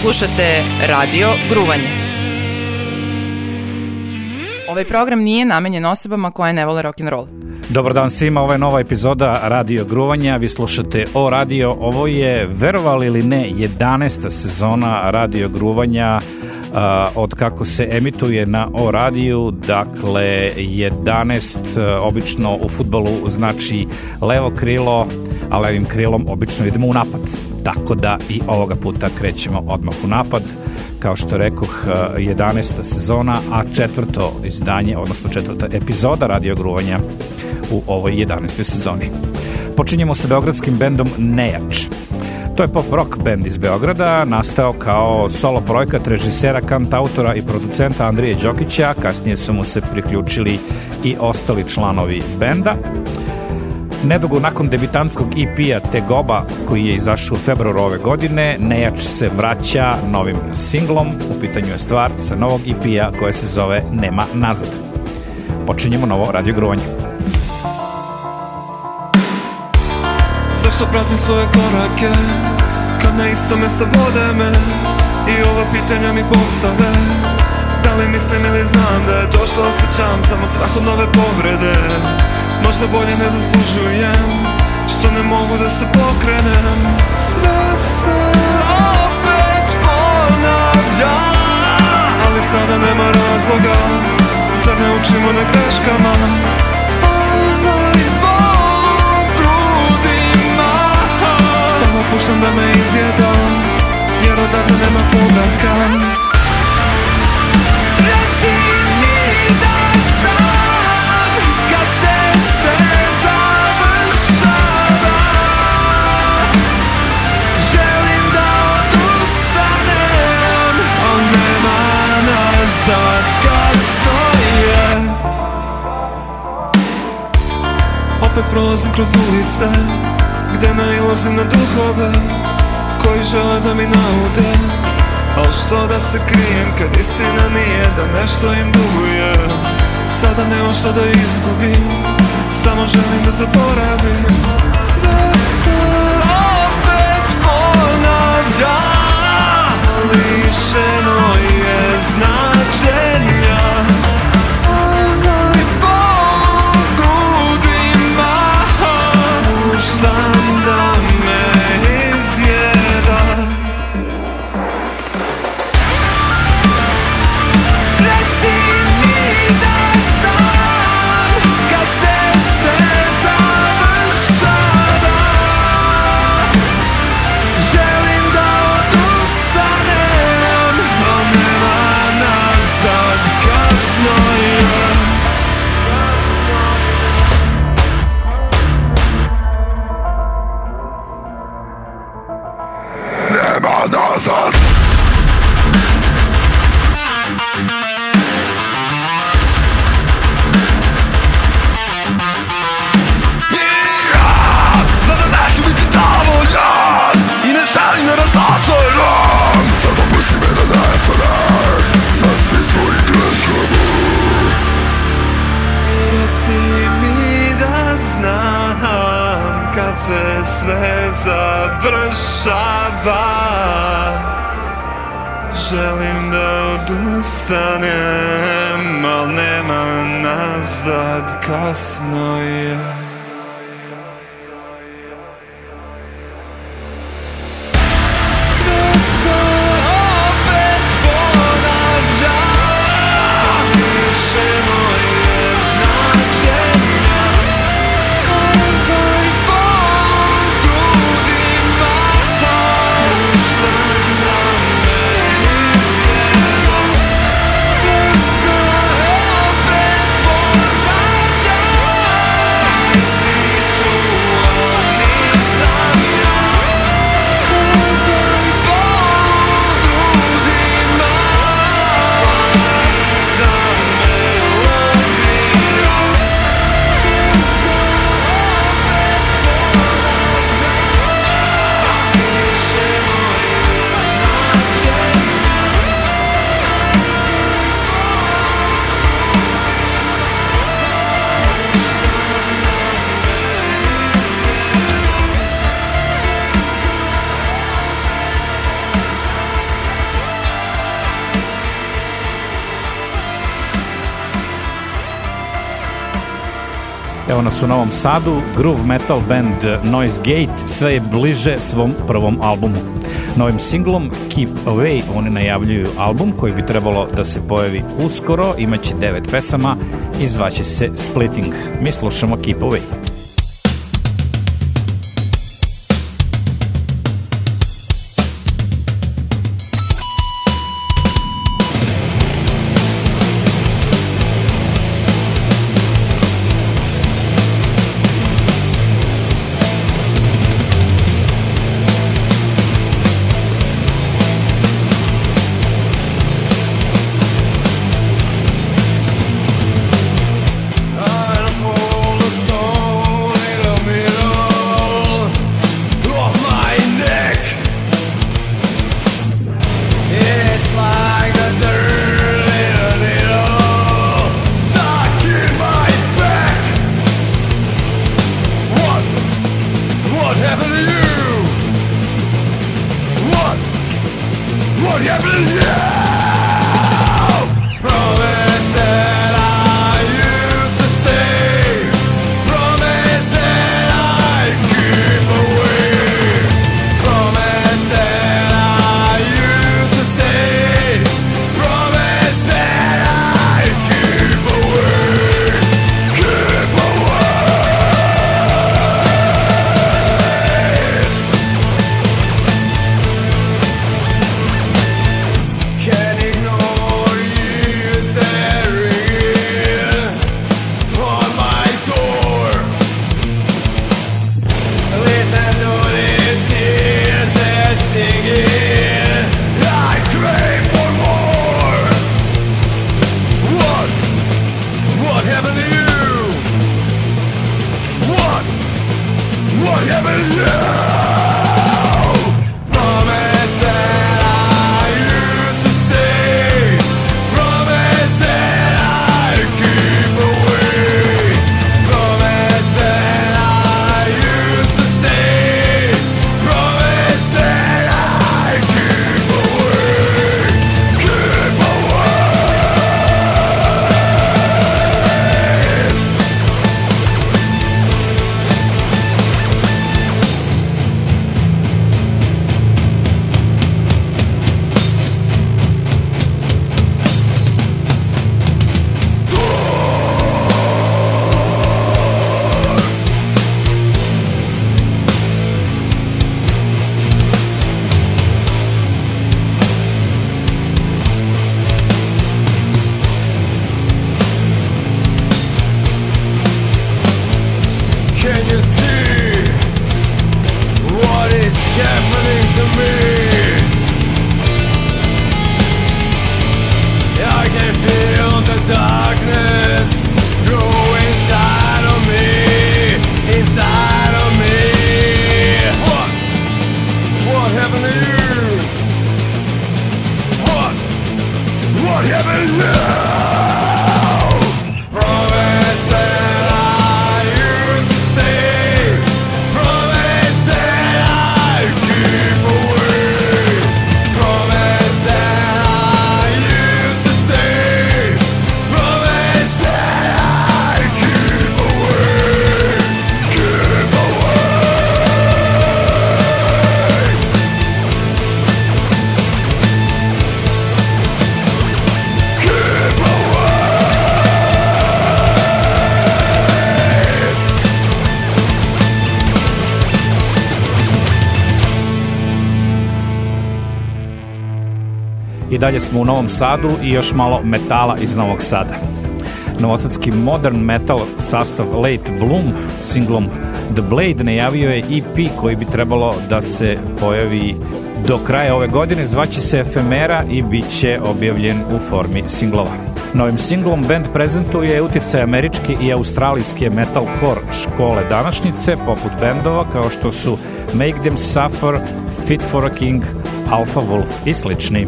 Slušate Radio Gruvanje. Ovaj program nije namenjen osobama koje ne vole rock'n'roll. Dobar dan svima, ovo je nova epizoda Radio Gruvanja, vi slušate O Radio, ovo je, verovali ili ne, 11. sezona Radio Gruvanja od kako se emituje na O Radiju, dakle 11 obično u fudbalu znači levo krilo, a levim krilom obično idemo u napad, tako da i ovoga puta krećemo odmah u napad. Kao što rekoh, 11. sezona, a četvrto izdanje, odnosno četvrta epizoda Radio Gruvanja u ovoj 11. sezoni. Počinjemo sa beogradskim bendom Nejač. To je pop rock bend iz Beograda, nastao kao solo projekat režisera, kantautora i producenta Andrije Đokića, kasnije su mu se priključili i ostali članovi benda. Nedugo nakon debitantskog EP-a Tegoba, koji je izašao u februaru ove godine, Nejač se vraća novim singlom. U pitanju je stvar sa novog EP-a koja se zove Nema nazad. Počinjemo novo Radio Gruvanje. Zašto pratim svoje korake, kad na isto mesto vode me i ova pitanja mi postave? Da li mislim ili znam da je to što osjećam samo strah od nove povrede? Možda bolje ne zaslužujem, što ne mogu da se pokrenem. Sve se opet ponavlja, ali sada nema razloga, zar ne učimo na greškama? Ovaj bol u grudima samo puštam da me izjeda, jer odavde nema povratka. Reci mi da znam kad se sve završava. Želim da odustanem, al nema nazad, kasno je. Opet prolazim kroz ulice gde nailazim na duhove koji žele da mi naude. Al što da se krijem kad istina nije da nešto im dugujem. Sada nema šta da izgubim, samo želim da zaboravim. Sve se opet ponavlja, lišeno je značenja. Ovaj bol u grudima puštam da me izjeda. Reci mi da znam kad se sve završava. Želim da odustanem, al nema nazad, kasno je. Nema nazad. Sada neću biti dovoljan i ne želim da razočaram. Sada pusti me da nestanem sa svim svojim greškama. Reci mi da znam kad se sve završava. Želim da odustanem, al nema nazad, kasno je. Sve se opet ponavlja, lišeno je značenja. Ovaj bol u grudima puštam da me izjeda. Sve se opet ponavlja, Evo nas u Novom Sadu, groove metal band Noise Gate sve je bliže svom prvom albumu. Novim singlom Keep Away oni najavljuju album koji bi trebalo da se pojavi uskoro, imaće 9 pesama i zvaće se Splitting. Mi slušamo Keep Away. I dalje smo u Novom Sadu i još malo metala iz Novog Sada. Novosadski modern metal sastav Late Bloom singlom The Blade najavio je EP koji bi trebalo da se pojavi do kraja ove godine, zvaće se Efemera i bit će objavljen u formi singlova. Novim singlom band prezentuje uticaj američke i australijske metalcore škole današnjice, poput bendova kao što su Make Them Suffer, Fit for a King, Alpha Wolf i slični.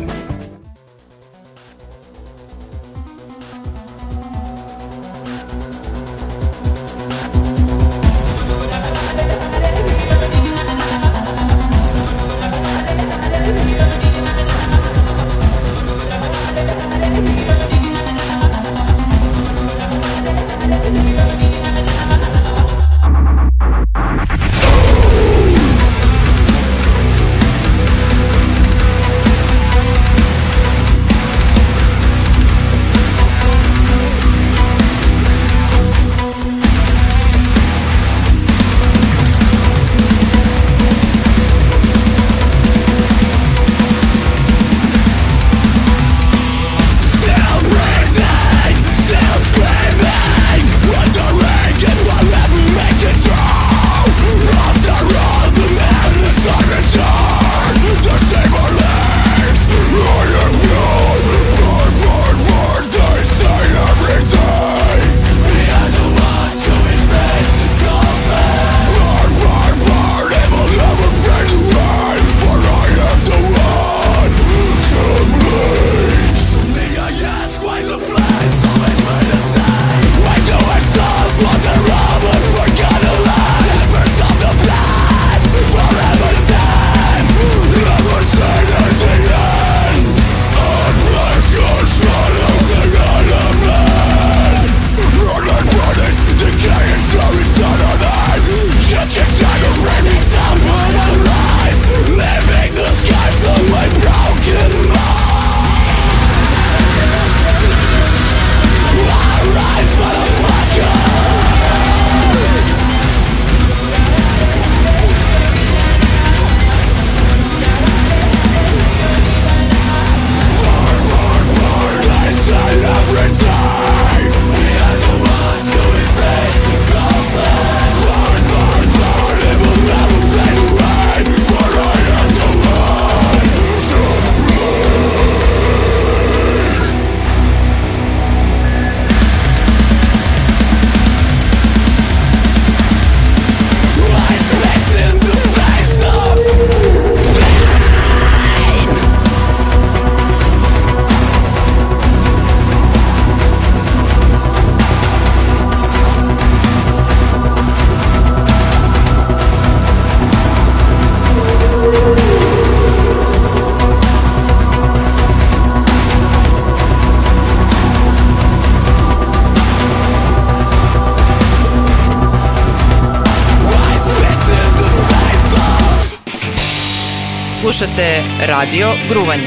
slušate Radio Gruvanje.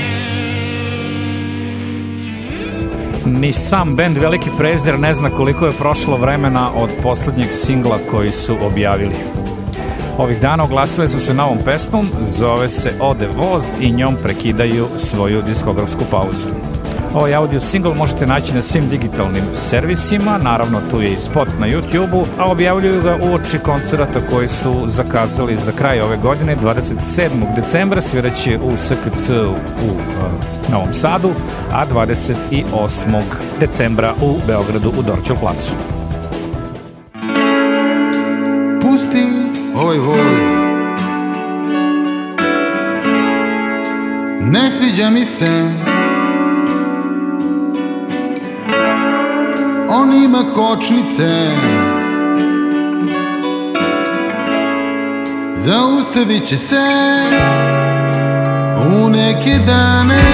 Ni sam bend Veliki prezir ne zna koliko je prošlo vremena od poslednjeg singla koji su objavili. Ovih dana oglasili su se novom pesmom, zove se Ode voz i njom prekidaju svoju diskografsku pauzu. Ovaj audio single možete naći na svim digitalnim servisima, naravno tu je i spot na YouTube-u, a objavljuju ga uoči koncerata koji su zakazali za kraj ove godine, 27. decembra, sviraće u SKC u Novom Sadu, a 28. decembra u Beogradu u Dorćol placu. Pusti ovaj voz, ne sviđa mi se, on ima kočnice, zaustavit će se u neke dane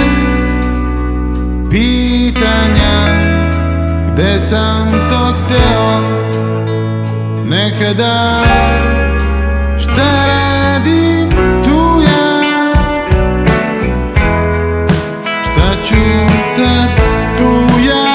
pitanja, gde sam to hteo nekada, šta radim tu ja, šta ću sad tu ja.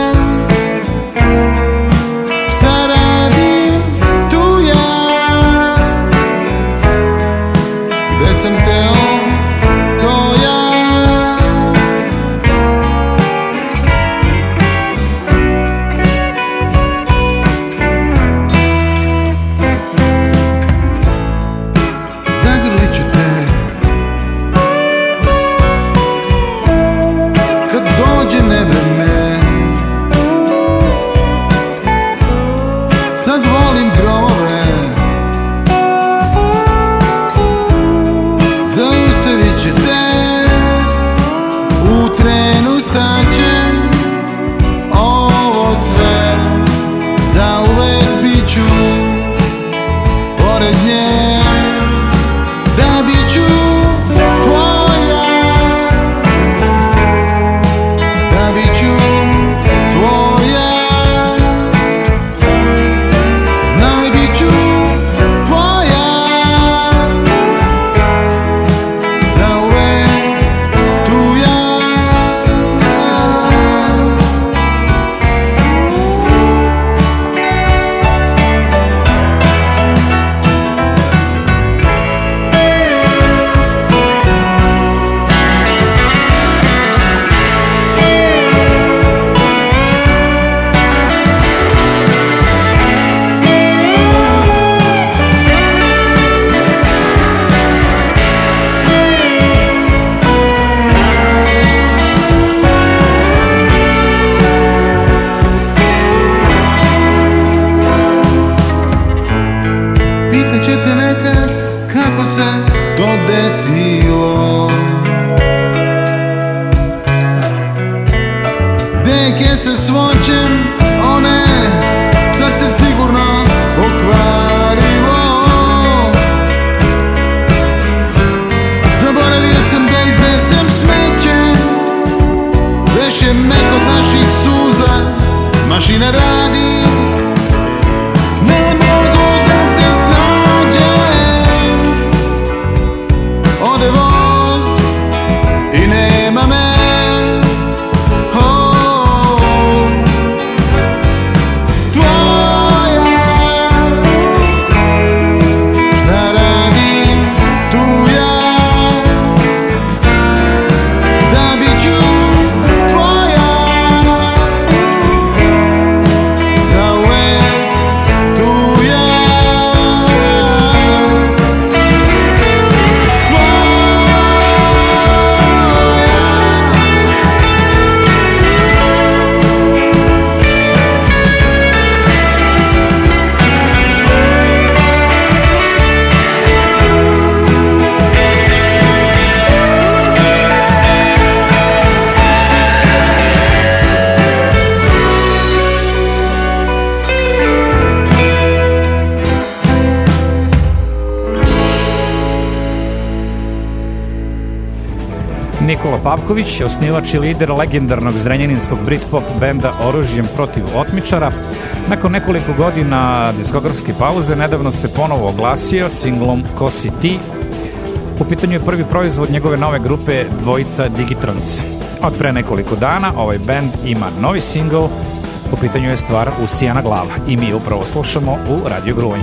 Nikola Pavković, osnivač i lider legendarnog zrenjaninskog Britpop benda Oružjem protiv otmičara, nakon nekoliko godina diskografske pauze nedavno se ponovo oglasio singlom Ko si ti, U pitanju je prvi proizvod njegove nove grupe dvojica Digitrons. Od pre nekoliko dana ovaj band ima novi singl, u pitanju je stvar Usijana glava i mi upravo slušamo u Radio Gruvanju.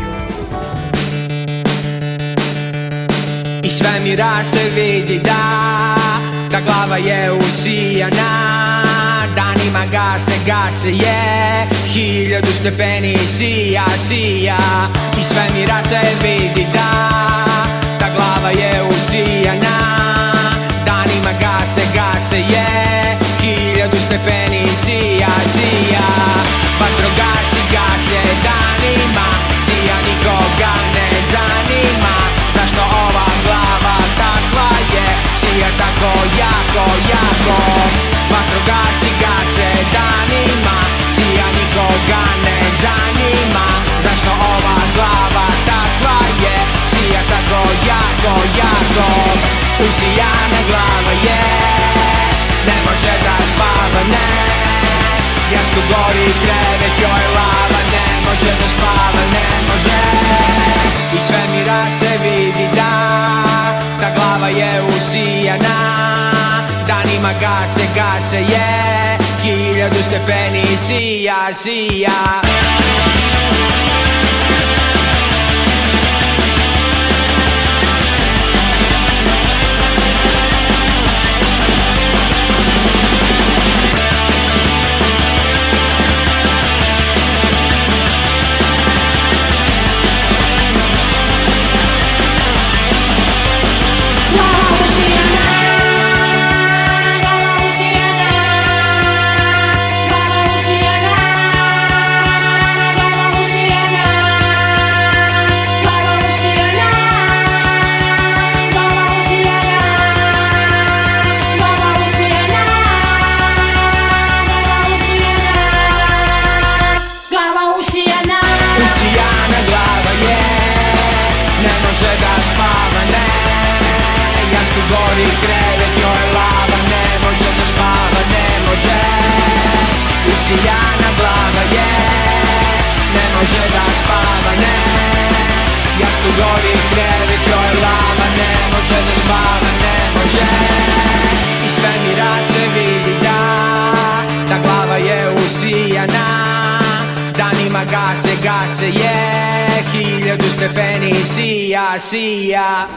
Iz svemira se vidi da glava je usijana, danima gase je, 1000 stepeni sija. Iz svemira se vidi da glava je usijana, danima gase je, 1000 stepeni sija. Vatrogasci gase danima, sija nikoga ne zanima. Zašto ova glava takva je, sija tako jako. Vatrogasci gase danima, sija nikoga ne zanima. Zašto ova glava takva je, sija tako jako. Usijana glava je, ne može da spava, ne. Jasno gori krevet, joj lava, ne može da spava, ne može. Iz svemira se vidi da glava je usijana, danima gase je, 1000 stepeni sija. Gori krevet, joj lava, ne može da spava, ne može. Usijana glava je, ne može da spava, ne. Jasno gori krevet, joj lava, ne može da spava, ne može. Iz svemira se vidi da glava je usijana, danima gase je, 1000 stepeni sija.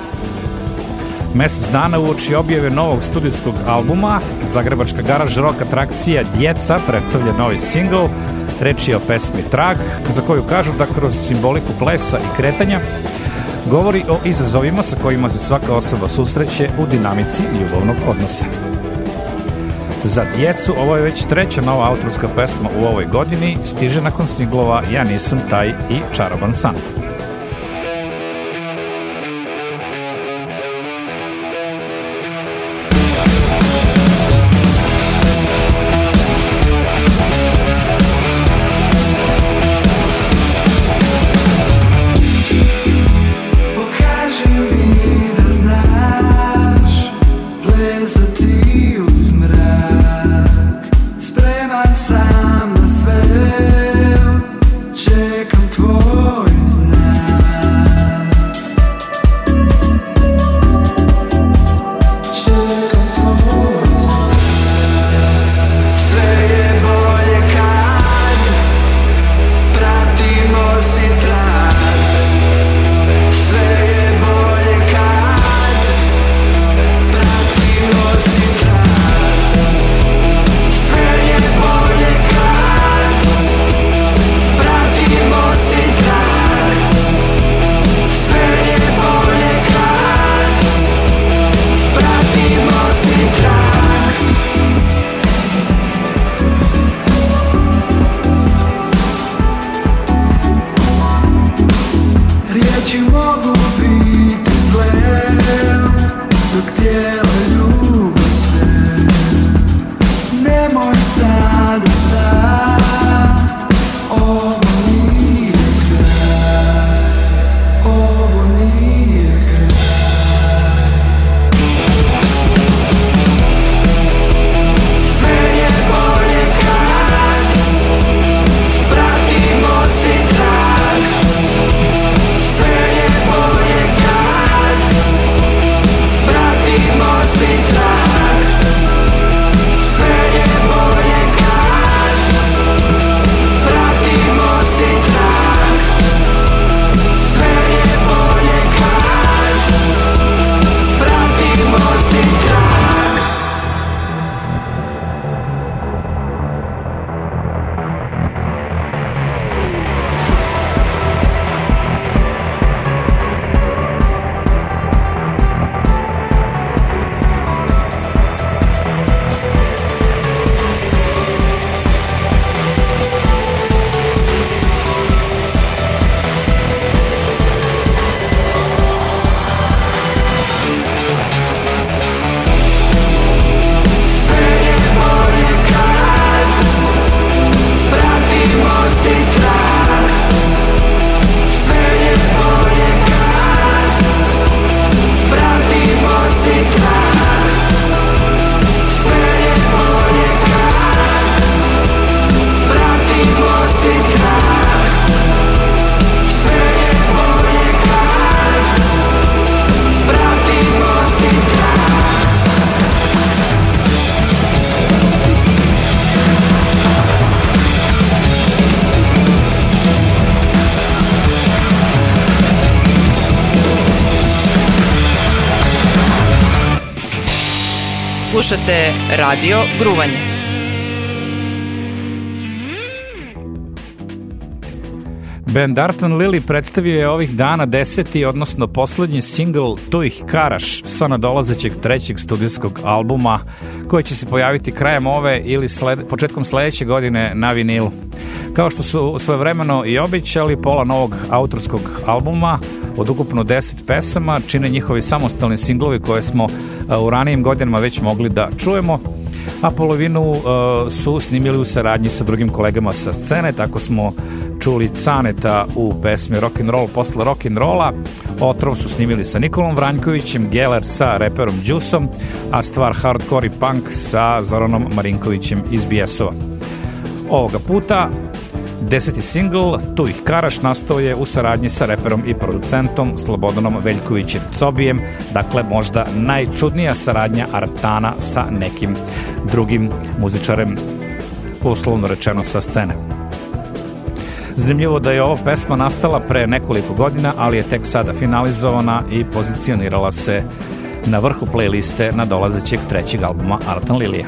Mesec dana uoči objave novog studijskog albuma, zagrebačka garaž rock atrakcija Djeca predstavlja novi singl. Reč je o pesmi Trag, za koju kažu da kroz simboliku plesa i kretanja govori o izazovima sa kojima se svaka osoba susreće u dinamici ljubavnog odnosa. Za djecu ovo je već treća nova autorska pesma u ovoj godini, stiže nakon singlova Ja nisam taj i Čaroban san. Sve je bolje kad slušate Radio Gruvanje. Band Artan Lili predstavio je ovih dana 10. odnosno poslednji singl Tu ih karaš sa nadolazećeg trećeg studijskog albuma koji će se pojaviti krajem ove ili početkom sledeće godine na vinilu. Kao što su svojevremeno i obećali, pola novog autorskog albuma od ukupno 10 pesama čine njihovi samostalni singlovi koje smo u ranijim godinama već mogli da čujemo, a polovinu su snimili u saradnji sa drugim kolegama sa scene. Tako smo čuli Caneta u pesmi Rock'n'Roll posle rock'n'rolla, Otrov su snimili sa Nikolom Vranjkovićem, Geller sa reperom Đusom, a stvar Hardcore i Punk sa Zoranom Marinkovićem iz BS-ova. Ovoga puta 10. singl Tu ih karaš nastao je u saradnji sa reperom i producentom Slobodanom Veljkovićem Cobijem, dakle možda najčudnija saradnja Artana sa nekim drugim muzičarem, uslovno rečeno sa scene. Zanimljivo da je ova pesma nastala pre nekoliko godina, ali je tek sada finalizovana i pozicionirala se na vrhu playliste nadolazećeg trećeg albuma Artan Lilija.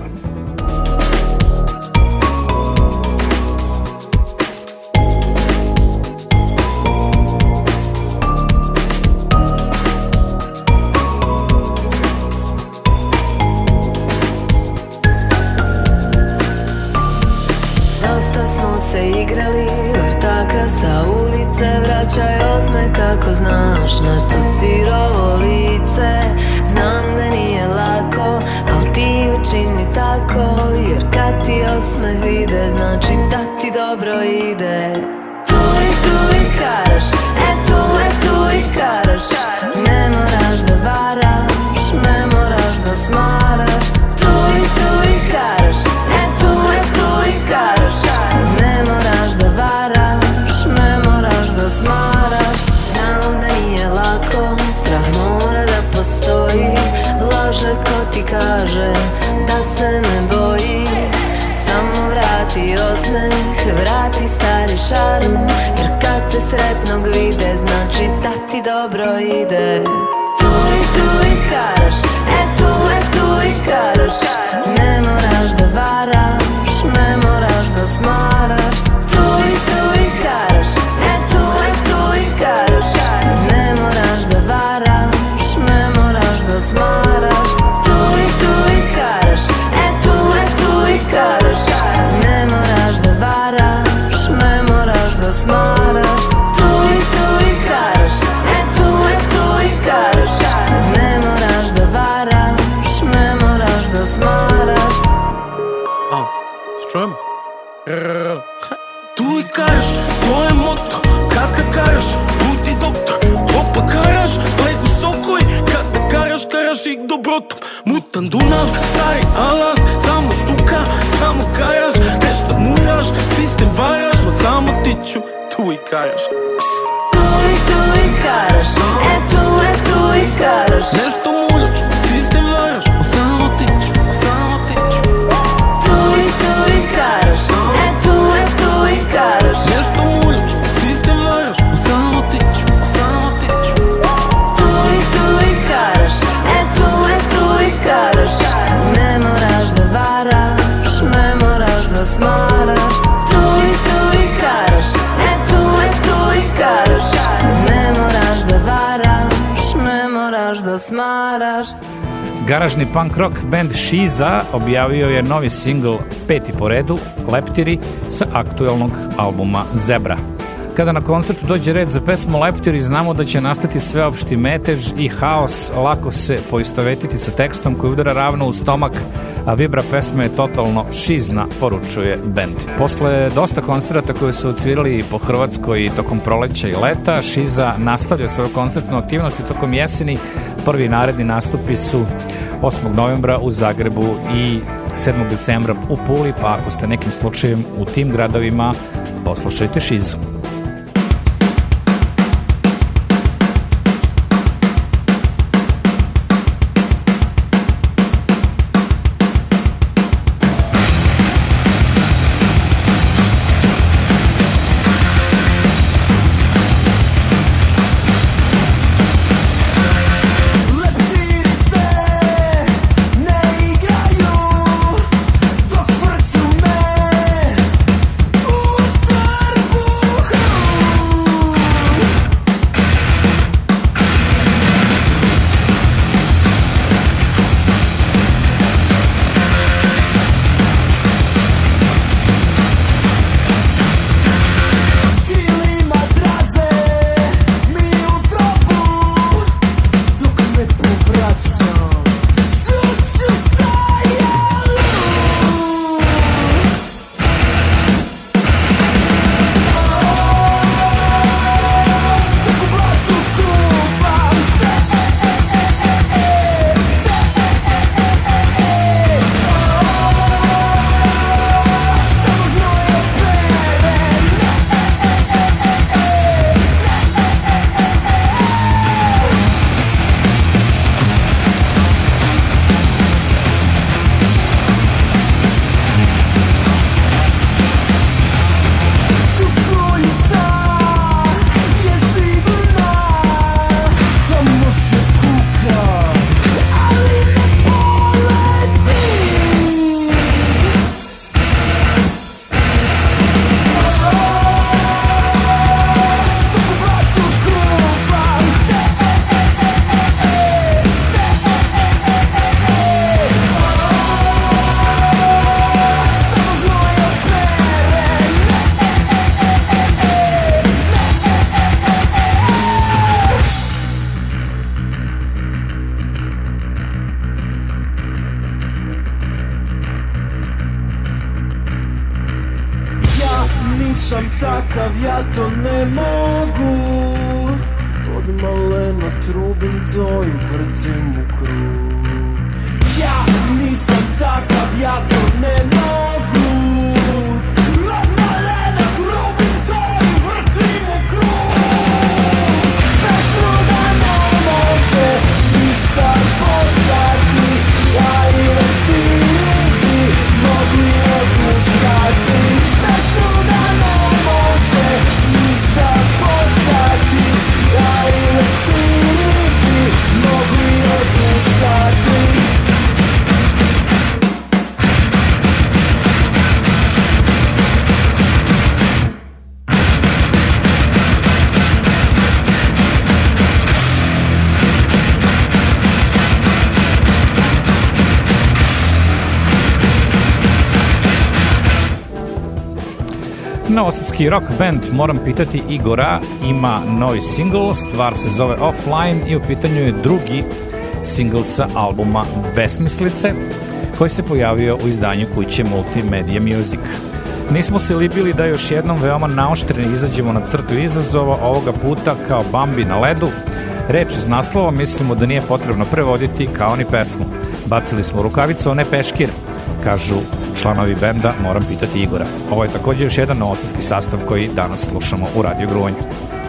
Vraćaj osme kako znaš na to sirovo lice. Znam da nije lako, al ti učini tako, jer kad ti osmeh vide, znači da ti dobro ide. Tu ih karaš, tu ih karaš. Ne moraš da varaš, ne moraš da smaraš. Tu ih karaš, tu ih karaš. Ne moraš da varaš, ne moraš da smaraš. Znam da nije lako, strah mora da postoji. Laže ko ti kaže da se ne boji. Samo vrati osmeh, vrati stari šarm, jer kad te sretnog vide, znači da ti dobro ide. Tu ih karaš, tu ih karaš. Ne moraš da varaš, ne moraš da smaraš. Tu ih karaš, tu ih karaš. Ne moraš da varaš, ne moraš da smaraš. Tu ih karaš, tu ih karaš. Ne moraš da varaš, ne moraš da smaraš. Tu ih karaš, tu ih karaš. Ne moraš da varaš, ne moraš da smaraš. Čujemo? Tu ih karaš, to je moto. Kaka karaš, puti doktor. Opa karaš, led visoko i kada karaš ih dobrotom. Mutan Dunav, stari alas, samo štuka, samo karaš. Nešto muljaš, sistem varaš, ma samo tiću, tu ih karaš. Tu ih karaš, tu ih karaš. Nešto muljaš, sistem varaš, ma samo tiću, samo tiću. Tu ih karaš, tu ih karaš. Nešto muljaš, sistem varaš, ma samo tiću, samo tiću. Tu ih karaš, tu ih karaš. Ne moraš da varaš, ne moraš da smaraš. Tu ih karaš, tu ih karaš. Ne moraš da varaš, ne moraš da smaraš. Garažni punk rock band Šiza objavio je novi singl, peti po redu, Leptiri, sa aktuelnog albuma Zebra. Kada na koncertu dođe red za pesmu Leptiri, znamo da će nastati sveopšti metež i haos, lako se poistovetiti sa tekstom koji udara ravno u stomak, a vibra pesme je totalno šizna, poručuje band. Posle dosta koncerata koje su odsvirali po Hrvatskoj tokom proleća i leta, Šiza nastavlja svoju koncertnu aktivnost i tokom jeseni. Prvi naredni nastupi su 8. novembra u Zagrebu i 7. decembra u Puli, pa ako ste nekim slučajem u tim gradovima, poslušajte Šizu. Leptiri se ne nisam takav, ja to ne mogu. Od malena trubim to i vrtim u krug. Ja nisam takav, ja to ne mogu. Od malena trubim to i vrtim u krug. Bez truda ne može ništa postati, ja i leptiri mogli odustati. Bez truda ne može ništa postati, ja i leptiri mogli odustati. Novosadski rock band Moram pitati Igora ima novi singl, stvar se zove Offline i u pitanju je drugi singl sa albuma Besmislice koji se pojavio u izdanju kuće Multimedia Music. Nismo se libili da još jednom veoma naoštreni izađemo na crtu izazova, ovoga puta kao Bambi na ledu. Reč iz naslova mislimo da nije potrebno prevoditi kao ni pesmu. Bacili smo rukavicu, a ne peškir, kažu članovi benda Moram pitati Igora. Ovo je također još jedan novosadski sastav koji danas slušamo u Radio Gruvanju.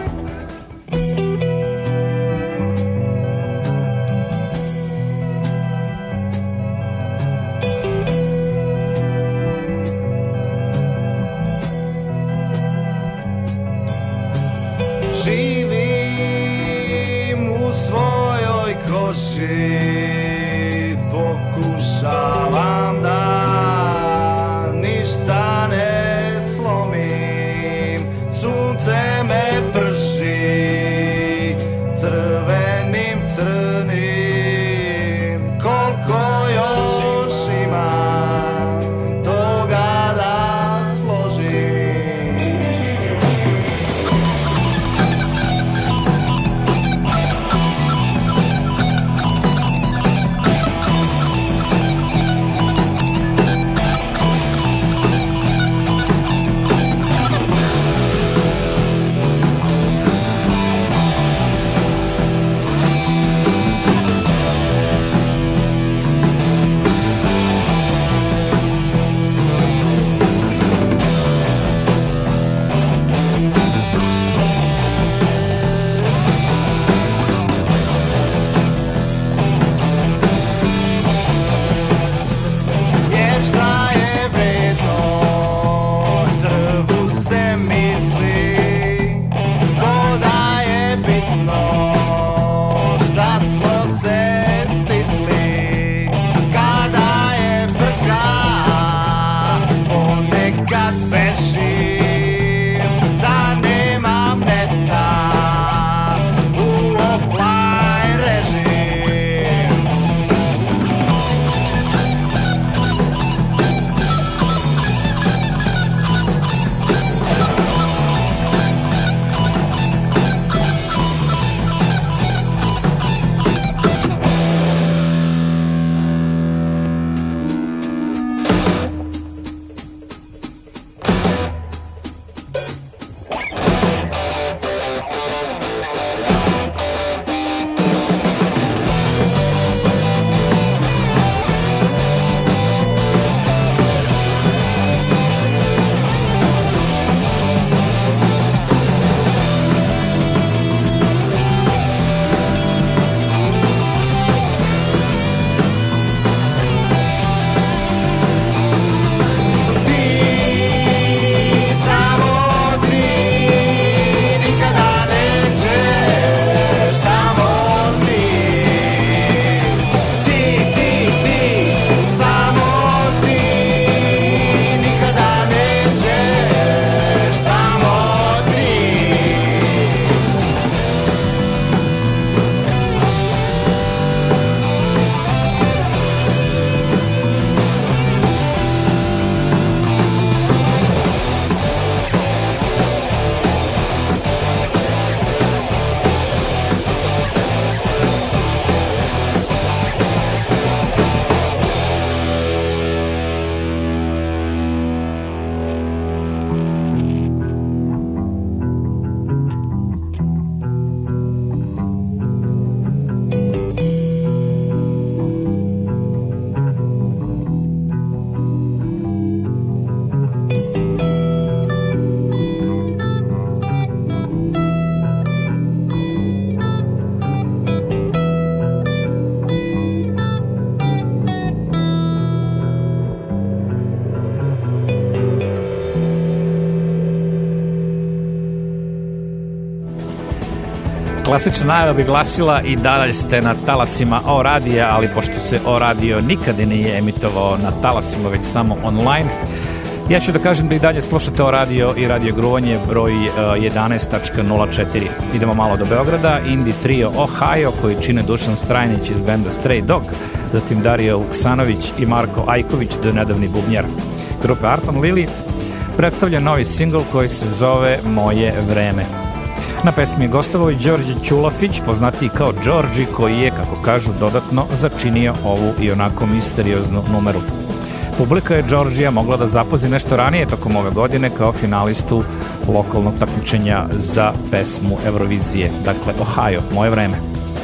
Živim u svojoj koži, pokušavam da ništa ne slomim. Sunce me prži crvenim, crnim. Koliko još imam toga da složim. Klasična najava bi glasila i dalje ste na talasima O radija, ali pošto se O radio nikada nije emitovao na talasima, već samo online, ja ću da kažem da i dalje slušate O radio i Radio Gruvanje broj 11.04. Idemo malo do Beograda. Indie trio Ohio koji čine Dušan Strajnić iz benda Stray Dog, zatim Dario Vuksanović i Marko Ajković, do nedavni bubnjar grupe Arton Lili, predstavlja novi singl koji se zove Moje vreme. Na pesmi je gostovao i Đorđe Ćulafić, poznatiji kao Đorđi, koji je, kako kažu, dodatno začinio ovu i onako misterioznu numeru. Publika je Đorđija mogla da zapozi nešto ranije tokom ove godine kao finalistu lokalnog takmičenja za pesmu Eurovizije. Dakle, Ohio, Moje vreme.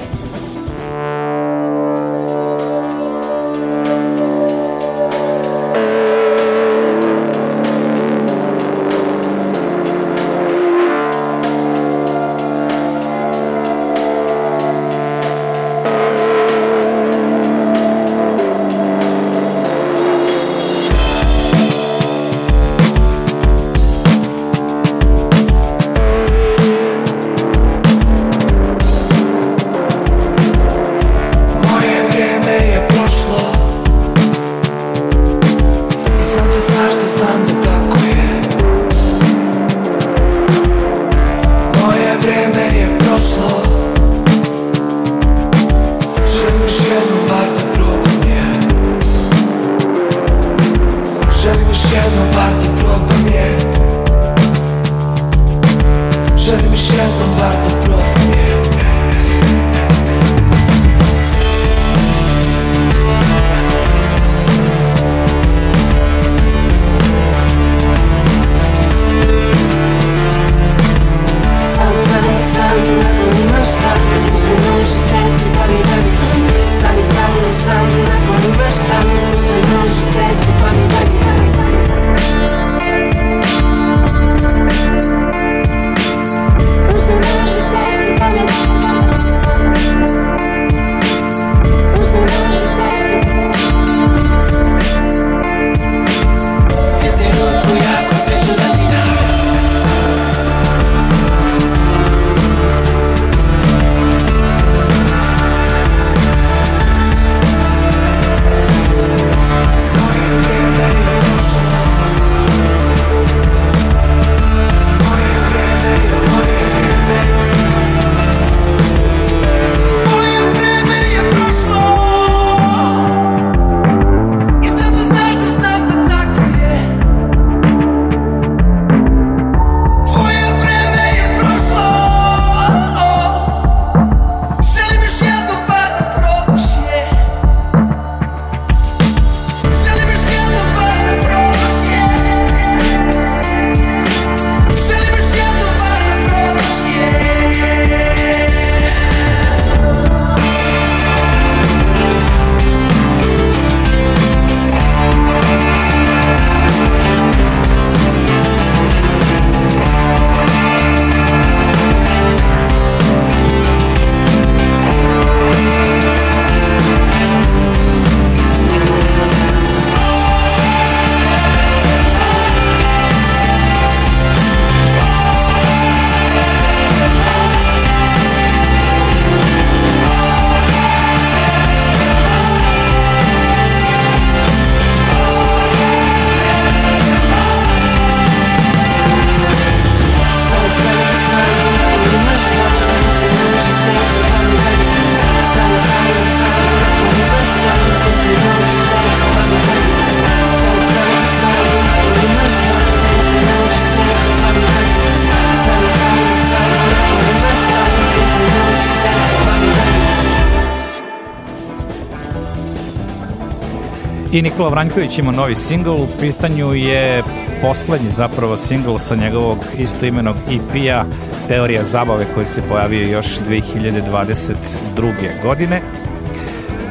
I Nikola Vranjković ima novi singl, u pitanju je poslednji zapravo singl sa njegovog istoimenog EP-a Teorija zabave, koji se pojavio još 2022. godine.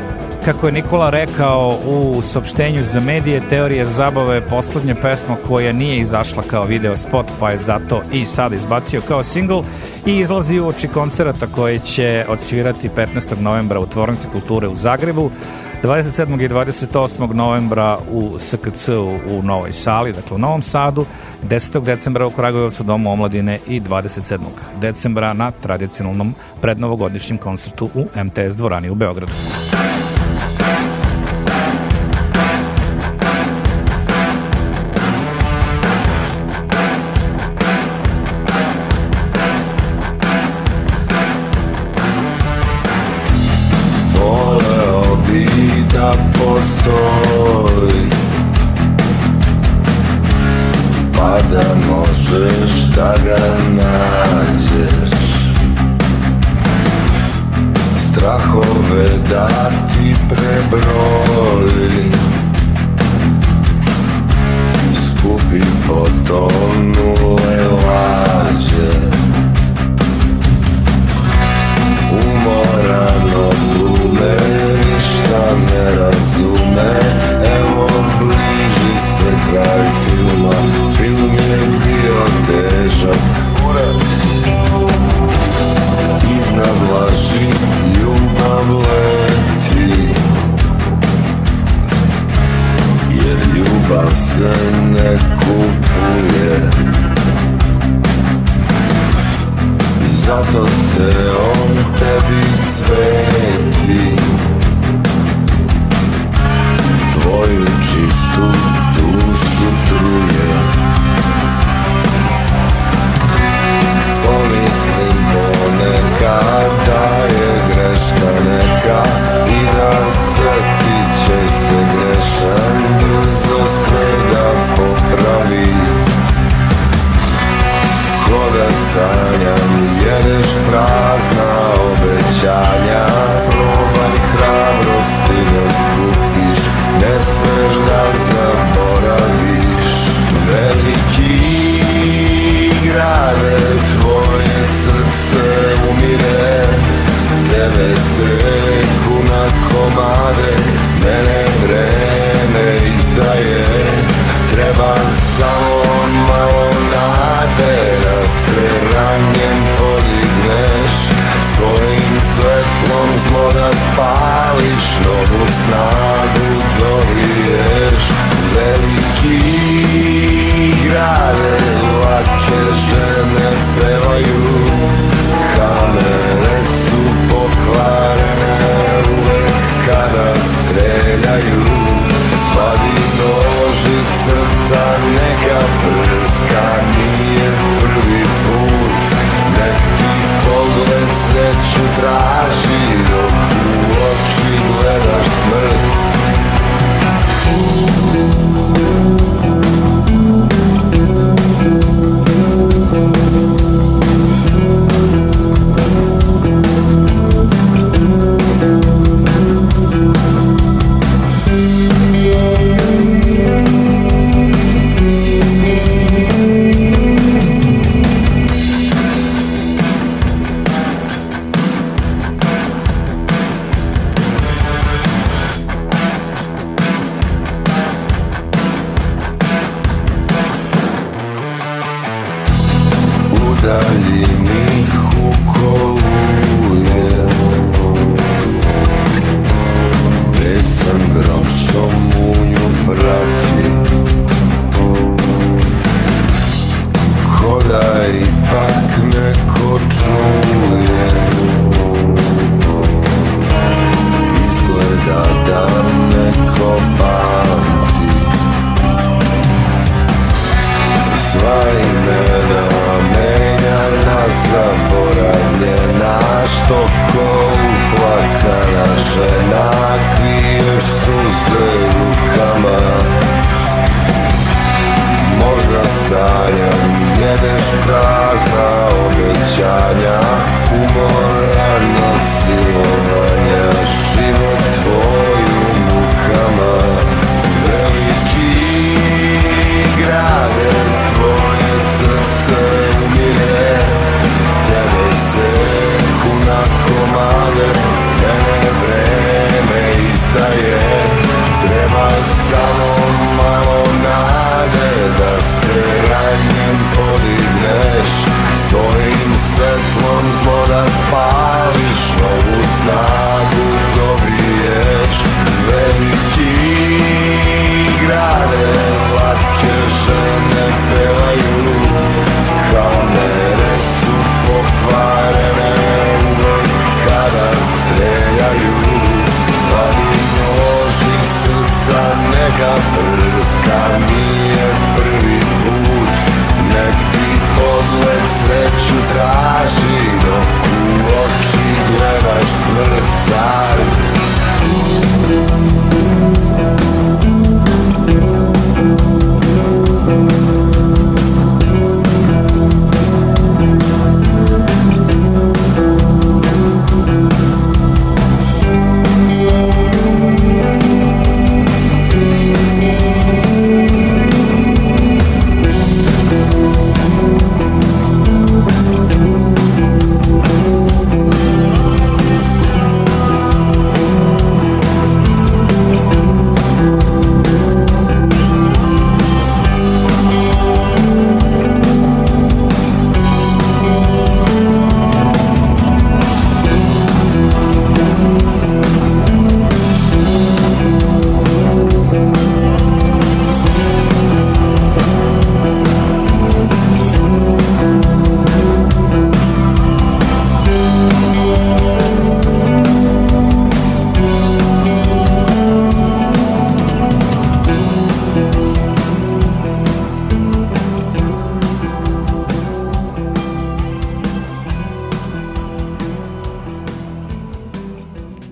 Kako je Nikola rekao u saopštenju za medije, Teorije zabave je poslednja pesma koja nije izašla kao video spot, pa je zato i sada izbacio kao singl i izlazi u oči koncerata koje će odsvirati 15. novembra u Tvornici kulture u Zagrebu, 27. i 28. novembra u SKC-u u Novoj Sali, dakle u Novom Sadu, 10. decembra u Kragujevcu Domu omladine i 27. decembra na tradicionalnom prednovogodišnjem koncertu u MTS dvorani u Beogradu. Da postoji, pa da možeš da ga nađeš, strahove da ti prebroji, skupi potonule lađe, umoran od lume, ništa ne razume. Evo bliži se kraj filma, film je bio težak. Iznad laži ljubav leti, jer ljubav se ne kupuje. Zato se on tebi sveti, tvoju čistu dušu truje. Pomislim ponekad da je greška neka i da setit će se grešan brzo sve da popravi. Ko da sanjam, jedeš prazna obećanja, probaj hrabrosti da skupiš, ne smeš da zaboraviš. Veliki grade, tvoje srce umire, tebe seku na komade, mene vreme izdaje. Treba samo malo nade da se ranjem podigneš, svojim svetlom zlo da spališ, novu snagu dobiješ. Veliki grade, lake žene pevaju, kamere su pokvarene uvek kada streljaju. Vadi nož iz srca, neka prska, nije prvi put. Nek ti pogled sreću traži, dok u oči gledaš smrt.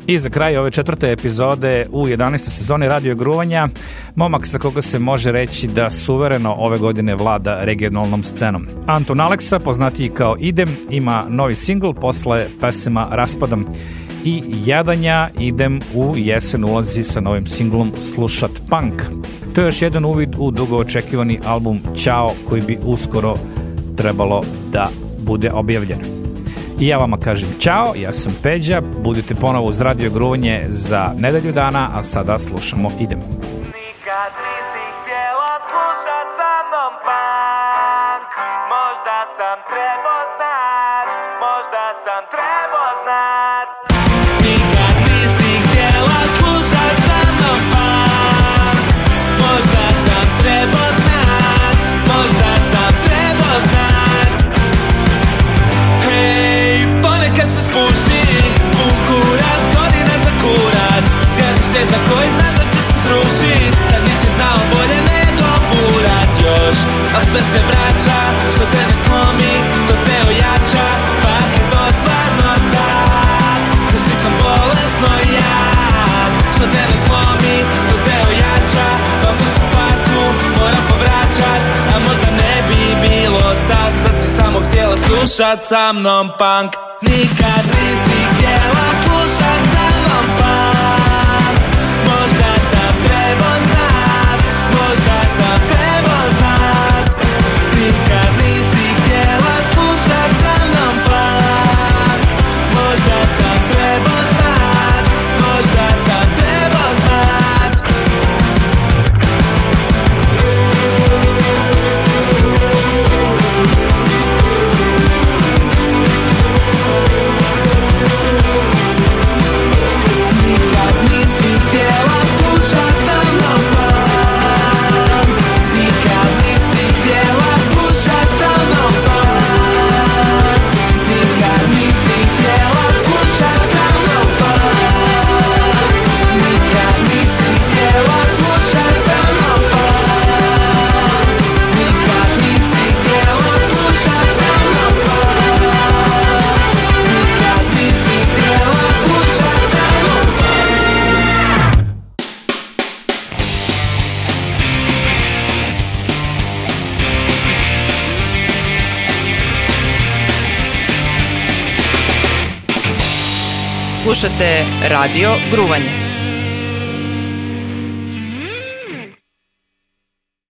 I za kraj ove 4. epizode u 11. sezoni Radio Gruvanja, momak za koga se može reći da suvereno ove godine vlada regionalnom scenom. Anton Aleksa, poznatiji kao Idem, ima novi singl posle pesema Raspadam i Jadanja. Idem u jesen ulazi sa novim singlom Slušat punk. To je još jedan uvid u dugo očekivani album Ćao, koji bi uskoro trebalo da bude objavljen. I ja vama kažem ćao, ja sam Peđa, budite ponovo uz Radio Gruvanje za nedelju dana, a sada slušamo Idem. Nikad nisi htjela slušat sa mnom punk, možda sam trebao znat, možda sam trebao znat. Nikad nisi htjela slušat sa mnom punk, možda sam trebao znat, možda sam trebao znat. Hej, ponekad se spuši, pun kurac, godina za kurac, zgradiš svijeta koji znaš da će se srušit, kad nisi znao bolje nego burat još. A sve se vraća, što te ne slomi, to te ojača, pa je to stvarno tak. Zašto sam bolesno jak, što te ne slomi, to te ojača, pa u parku moram povraćat. A možda ne bi bilo tak da si samo htjela slušat sa mnom punk. Nikad nisi htjela slušat sa mnom punk, možda sam trebao znat, možda sam trebao znat. Nikad nisi htjela slušat sa mnom punk, možda sam trebao znat, možda sam trebao znat. Nikad nisi htjela slušat sa mnom punk, nikad nisi htjela slušat sa mnom punk, nikad nisi htjela slušat sa mnom punk, nikad nisi htjela slušat sa mnom punk, nikad nisi htjela slušat sa mnom punk, nikad nisi htjela slušat sa mnom. Slušate Radio Gruvanje.